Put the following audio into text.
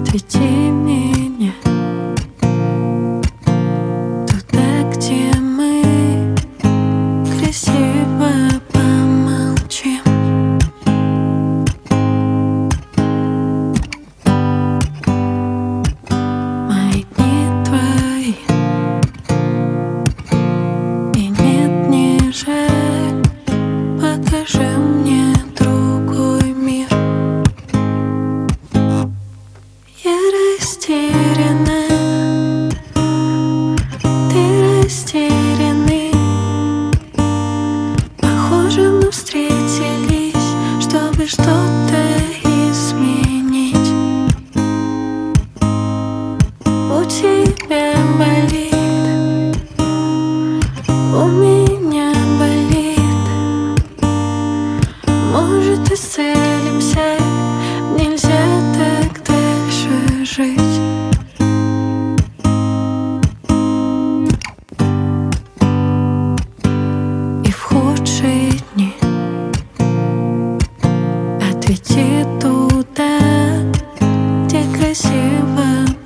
Отведи меня туда, где мы красиво помолчим. Мои дни твои, и нет, не жаль. Покажи мне другой мир. Я растеряна, ты растерянный. Похоже, мы встретились, чтобы что-то изменить. У тебя болит, у меня болит. Может, исцелимся, нельзя так дальше жить. И в худшие дни отведи туда, где красиво